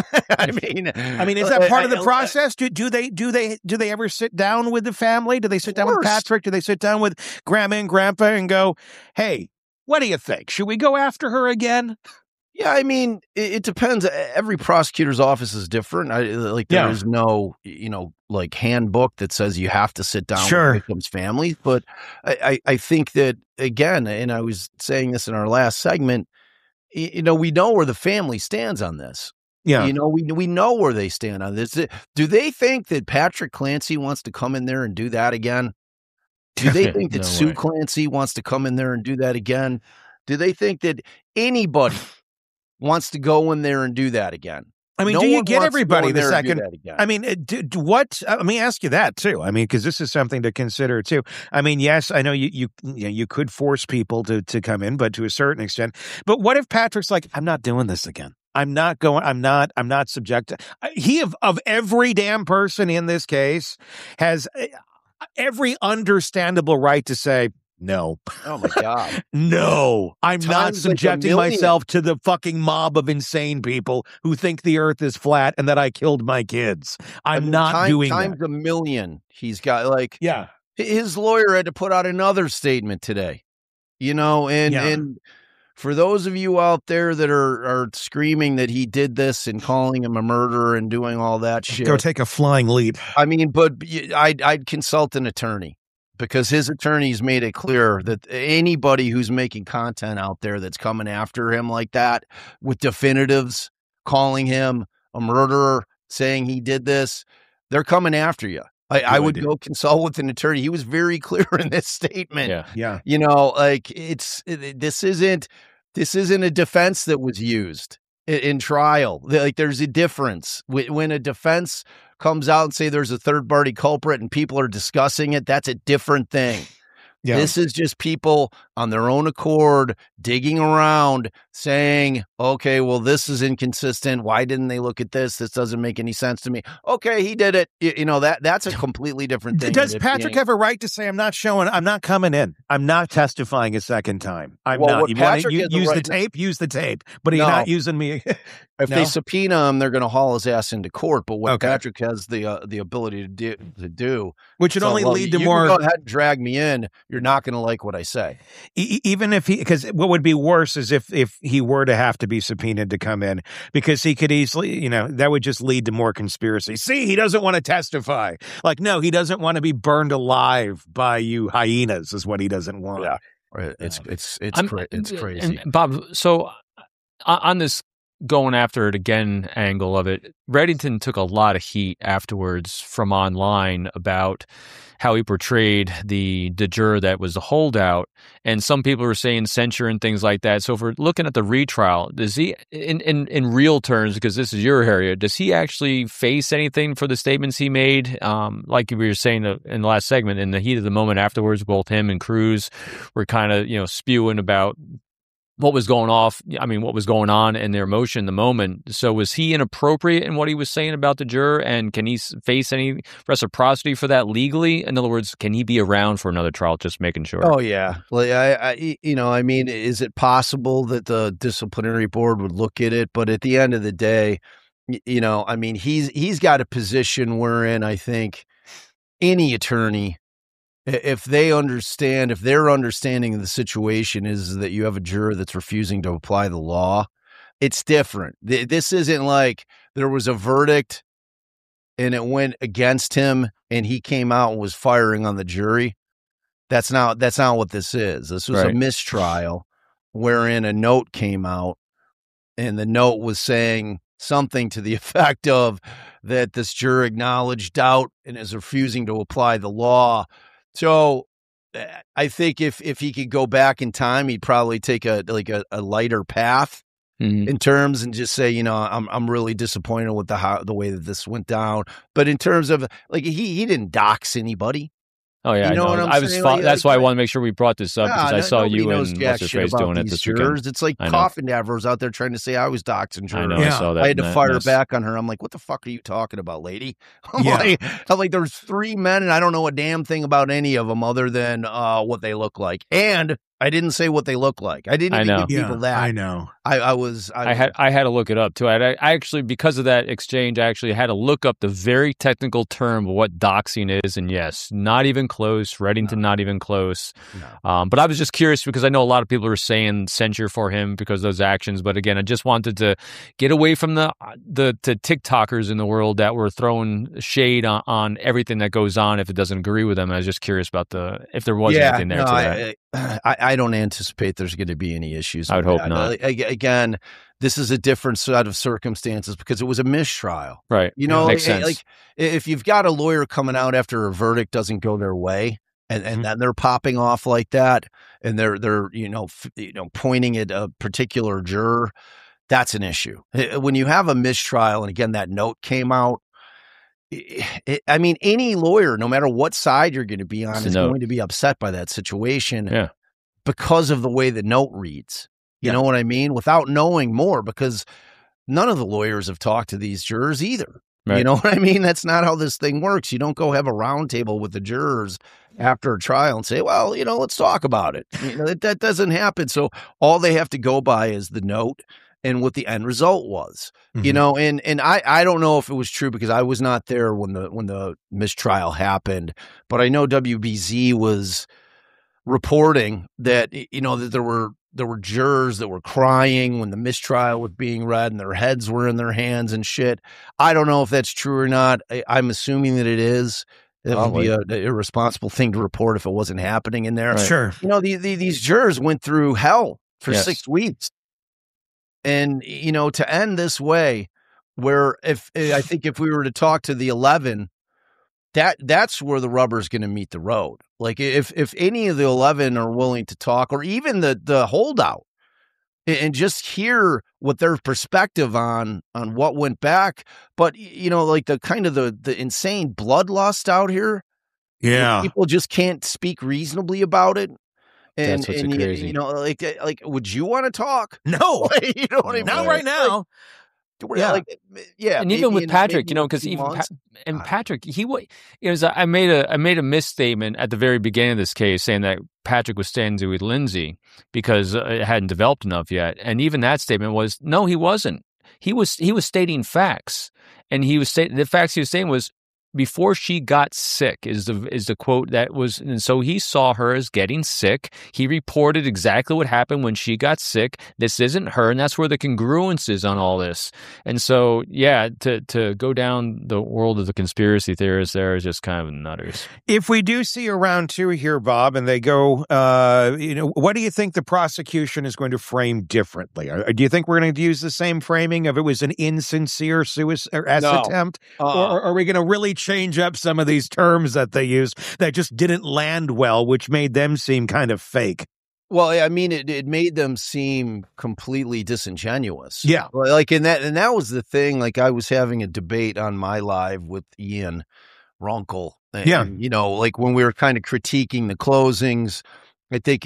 I mean, I mean, is that part of the process? Do do they do they do they ever sit down with the family? Do they sit down with Patrick? Do they sit down with Grandma and Grandpa and go, "Hey, what do you think? Should we go after her again?" Yeah, I mean, it, it depends. Every prosecutor's office is different. I, like, there Yeah. is no, you know, like handbook that says you have to sit down Sure. with victims' families. But I, I, I think that, again, and I was saying this in our last segment, y- you know, we know where the family stands on this. Yeah. You know, we we know where they stand on this. Do they think that Patrick Clancy wants to come in there and do that again? Do they think that No Sue way. Clancy wants to come in there and do that again? Do they think that anybody wants to go in there and do that again? I mean, No do you one get wants to go everybody in the there and do second? that again. I mean, uh, do, do what? Uh, let me ask you that too. I mean, because this is something to consider too. I mean, yes, I know you you you, know, you could force people to to come in, but to a certain extent. But what if Patrick's like, I'm not doing this again. I'm not going. I'm not. I'm not subject. He of of every damn person in this case has uh, every understandable right to say, no. Oh my God. No, I'm not Times like a subjecting million. myself to the fucking mob of insane people who think the earth is flat and that I killed my kids. I I'm mean, not time- doing times that. a million. He's got, like, Yeah. his lawyer had to put out another statement today, you know, and, Yeah. and for those of you out there that are, are screaming that he did this and calling him a murderer and doing all that shit. Go take a flying leap. I mean, but y- I'd, I'd consult an attorney, because his attorneys made it clear that anybody who's making content out there that's coming after him like that with definitives, calling him a murderer, saying he did this, they're coming after you. I, I would idea. go consult with an attorney. He was very clear in this statement. Yeah. Yeah. You know, like it's it, this isn't this isn't a defense that was used in, in trial. Like, there's a difference when, when a defense comes out and say there's a third party culprit and people are discussing it. That's a different thing. Yeah. This is just people on their own accord digging around saying, okay, well, this is inconsistent. Why didn't they look at this? This doesn't make any sense to me. Okay, he did it. You, you know, that that's a completely different thing. Does than it Patrick being- have a right to say, I'm not showing, I'm not coming in. I'm not testifying a second time. I'm Well, not. what You want Patrick to has a use the right- tape? Use the tape. But are you No. not using me? If No? they subpoena him, they're going to haul his ass into court. But what Okay. Patrick has the uh, the ability to do, to do, Which would so, only well, lead you to can more. go ahead and drag me in. You're not going to like what I say. E- even if he, because what would be worse is if if he were to have to be subpoenaed to come in, because he could easily, you know, that would just lead to more conspiracy. See, he doesn't want to testify. Like, no, he doesn't want to be burned alive by you hyenas. Is what he doesn't want. Yeah. Right. It's it's it's I'm- cra- it's crazy. And Bob, so uh, on this going after it again angle of it, Reddington took a lot of heat afterwards from online about how he portrayed the the juror that was the holdout, and some people were saying censure and things like that. So if we're looking at the retrial, does he, in in, in real terms, because this is your area, does he actually face anything for the statements he made? Um, like we were saying in the last segment, in the heat of the moment afterwards, both him and Cruz were kind of, you know, spewing about what was going off, I mean, what was going on in their emotion in the moment. So was he inappropriate in what he was saying about the juror? And can he face any reciprocity for that legally? In other words, can he be around for another trial? Just making sure. Oh, yeah. Like, I, I, you know, I mean, is it possible that the disciplinary board would look at it? But at the end of the day, you know, I mean, he's he's got a position wherein I think any attorney, if they understand, if their understanding of the situation is that you have a juror that's refusing to apply the law, it's different. This isn't like there was a verdict and it went against him and he came out and was firing on the jury. That's not, that's not what this is. This was Right. a mistrial wherein a note came out and the note was saying something to the effect of that this juror acknowledged doubt and is refusing to apply the law. So I think if, if he could go back in time, he'd probably take a like a, a lighter path mm-hmm. in terms and just say, you know, I'm I'm really disappointed with the how the way that this went down. But in terms of like he he didn't dox anybody. Oh yeah, you know I, what I'm I was. saying? Fo- Like, that's like, why I want to make sure we brought this up nah, because I no, saw you and jack what's his shit face about doing it these this jurors. weekend. It's like I know. Coffin Davros out there trying to say I was doxing jurors. I know. Yeah. I saw that. I had to that fire mess. back on her. I'm like, what the fuck are you talking about, lady? I'm Yeah. like, I'm like, there's three men and I don't know a damn thing about any of them other than uh, what they look like. And I didn't say what they look like. I didn't I even know. give people Yeah, that. I know. I, I was. I, I had I had to look it up too. I, I actually, because of that exchange, I actually had to look up the very technical term of what doxing is. And yes, not even close. Reddington, no. not even close. No. Um, but I was just curious because I know a lot of people are saying censure for him because of those actions. But again, I just wanted to get away from the the, the TikTokers in the world that were throwing shade on, on everything that goes on if it doesn't agree with them. I was just curious about the if there was yeah, anything there no, to that. I, I, I don't anticipate there's going to be any issues. I would hope that. not. Again, this is a different set of circumstances because it was a mistrial. Right. You know, yeah, makes like, sense. like if you've got a lawyer coming out after a verdict doesn't go their way and, and mm-hmm. then they're popping off like that and they're, they're, you know, f- you know, pointing at a particular juror, that's an issue. When you have a mistrial and again, that note came out, it, it, I mean, any lawyer, no matter what side you're going to be on, it's is note. going to be upset by that situation yeah. because of the way the note reads. You yeah. know what I mean? Without knowing more, because none of the lawyers have talked to these jurors either. Right. You know what I mean? That's not how this thing works. You don't go have a roundtable with the jurors after a trial and say, well, you know, let's talk about it. You know, that, that doesn't happen. So all they have to go by is the note and what the end result was, mm-hmm. you know, and, and I, I don't know if it was true because I was not there when the, when the mistrial happened, but I know W B Z was reporting that, you know, that there were, there were jurors that were crying when the mistrial was being read and their heads were in their hands and shit. I don't know if that's true or not. I, I'm assuming that it is. It would be an irresponsible thing to report if it wasn't happening in there. Right. Sure. You know, the, the, these jurors went through hell for yes. six weeks. And, you know, to end this way, where if I think if we were to talk to the eleven, that that's where the rubber's going to meet the road. Like if if any of the eleven are willing to talk, or even the the holdout, and just hear what their perspective on on what went back. But you know, like the kind of the the insane bloodlust out here. Yeah, people just can't speak reasonably about it. And, That's what's and crazy. You, you know, like, like, would you want to talk? No, you know what I mean? Not right now. Like, yeah, like, yeah, and even with Patrick, you know, because even pa- and Patrick, he was. It was. I made a I made a misstatement at the very beginning of this case, saying that Patrick was standing with Lindsay because it hadn't developed enough yet, and even that statement was no, he wasn't. He was he was stating facts, and he was stating the facts he was saying was. Before she got sick is the is the quote that was, and so he saw her as getting sick. He reported exactly what happened when she got sick. This isn't her, and that's where the congruence is on all this. And so, yeah, to to go down the world of the conspiracy theorists there is just kind of nutters. If we do see a round two here, Bob, and they go, uh, you know, what do you think the prosecution is going to frame differently? Or, do you think we're going to use the same framing of it was an insincere suicide or S no. attempt, uh, or, or are we going to really change up some of these terms that they used that just didn't land well, which made them seem kind of fake? Well, I mean, it, it made them seem completely disingenuous. Yeah. Like, and that, and that was the thing. Like, I was having a debate on my live with Ian Runkle. And, yeah. You know, like when we were kind of critiquing the closings, I think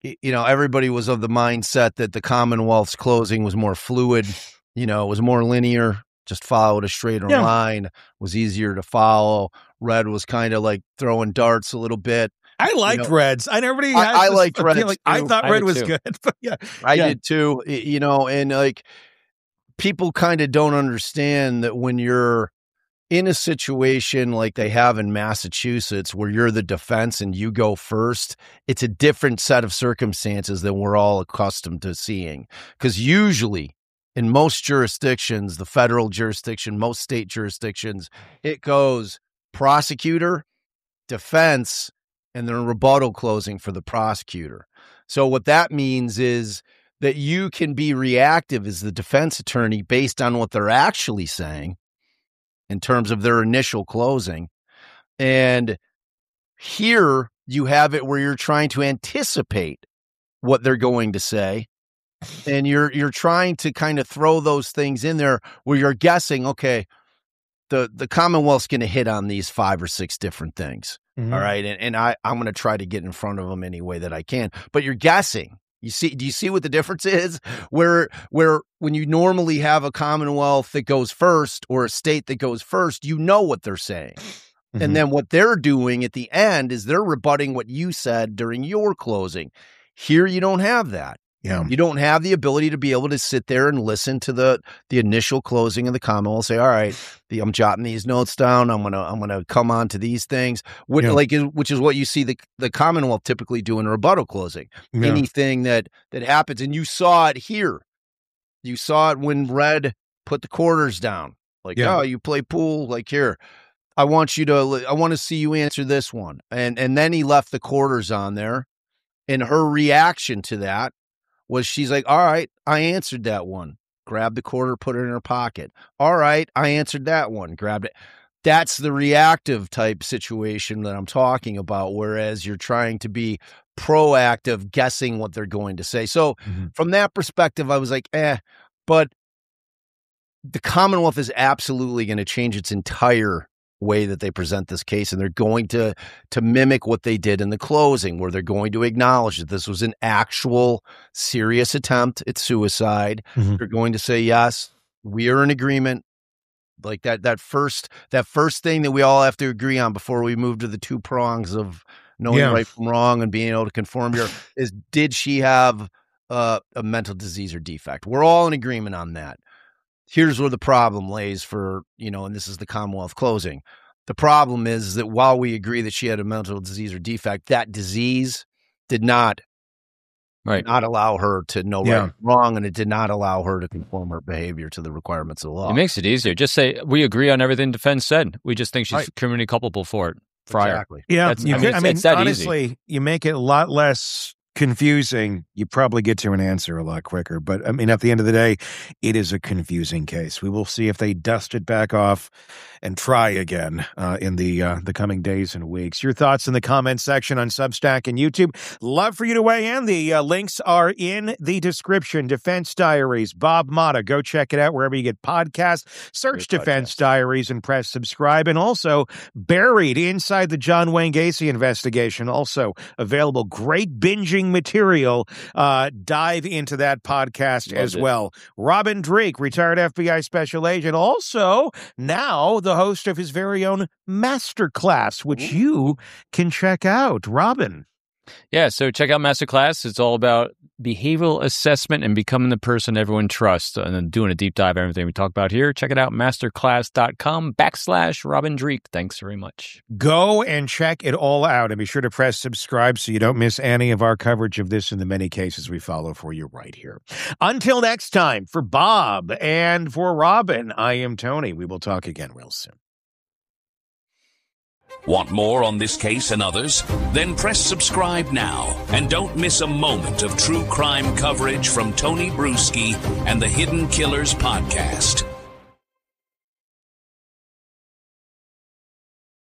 you know, everybody was of the mindset that the Commonwealth's closing was more fluid, you know, it was more linear, just followed a straighter yeah. line, was easier to follow. Red was kind of like throwing darts a little bit. I liked you know, Reds. I never. Has I, I liked Reds. Like, I thought I Red was too. good. But yeah, I yeah. did too. You know, and like people kind of don't understand that when you're in a situation like they have in Massachusetts, where you're the defense and you go first, it's a different set of circumstances than we're all accustomed to seeing. Because usually, in most jurisdictions, the federal jurisdiction, most state jurisdictions, it goes prosecutor, defense, and then rebuttal closing for the prosecutor. So what that means is that you can be reactive as the defense attorney based on what they're actually saying in terms of their initial closing. And here you have it where you're trying to anticipate what they're going to say. And you're you're trying to kind of throw those things in there where you're guessing, okay, the, the Commonwealth's going to hit on these five or six different things. Mm-hmm. All right. And, and I, I'm going to try to get in front of them any way that I can. But you're guessing. You see, do you see what the difference is? Where, where when you normally have a Commonwealth that goes first or a state that goes first, you know what they're saying. Mm-hmm. And then what they're doing at the end is they're rebutting what you said during your closing. Here, you don't have that. Yeah. You don't have the ability to be able to sit there and listen to the the initial closing of the Commonwealth. Say, all right, the, I'm jotting these notes down. I'm gonna I'm gonna come on to these things, which, yeah. like which is what you see the the Commonwealth typically do in a rebuttal closing. Yeah. Anything that that happens, and you saw it here. You saw it when Red put the quarters down. Like, yeah. oh, you play pool. Like, here, I want you to. I want to see you answer this one. And and then he left the quarters on there, and her reaction to that was she's like, all right, I answered that one. Grabbed the quarter, put it in her pocket. All right, I answered that one. Grabbed it. That's the reactive type situation that I'm talking about, whereas you're trying to be proactive, guessing what they're going to say. So mm-hmm. from that perspective, I was like, eh, but the Commonwealth is absolutely going to change its entire way that they present this case, and they're going to to mimic what they did in the closing, where they're going to acknowledge that this was an actual serious attempt at suicide. Mm-hmm. They're going to say, yes, we are in agreement. Like that that first that first thing that we all have to agree on before we move to the two prongs of knowing yeah. right from wrong and being able to conform here is, did she have uh, a mental disease or defect? We're all in agreement on that. Here's where the problem lays for, you know, and this is the Commonwealth closing. The problem is that while we agree that she had a mental disease or defect, that disease did not, right. not allow her to know yeah. right and wrong, and it did not allow her to conform her behavior to the requirements of the law. It makes it easier. Just say, we agree on everything defense said. We just think she's right. criminally culpable for it. Fryer. Exactly. Yeah. That's, you I mean, could, I mean honestly, easy. You make it a lot less confusing. You probably get to an answer a lot quicker. But I mean, at the end of the day, it is a confusing case. We will see if they dust it back off and try again uh, in the uh, the coming days and weeks. Your thoughts in the comments section on Substack and YouTube. Love for you to weigh in. The uh, links are in the description. Defense Diaries, Bob Motta. Go check it out wherever you get podcasts. Search Great Defense podcast. Diaries and press subscribe. And also Buried Inside the John Wayne Gacy Investigation. Also available. Great binging material. Uh, dive into that podcast Loved as it. well. Robin Dreeke, retired F B I special agent. Also now the host of his very own Masterclass, which you can check out. Robin. Yeah, so check out Masterclass. It's all about behavioral assessment and becoming the person everyone trusts, and then doing a deep dive of everything we talk about here. Check it out, masterclass.com backslash Robin Dreeke. Thanks very much. Go and check it all out, and be sure to press subscribe so you don't miss any of our coverage of this and the many cases we follow for you right here. Until next time, for Bob and for Robin, I am Tony. We will talk again real soon. Want more on this case and others? Then press subscribe now and don't miss a moment of true crime coverage from Tony Bruschi and the Hidden Killers podcast.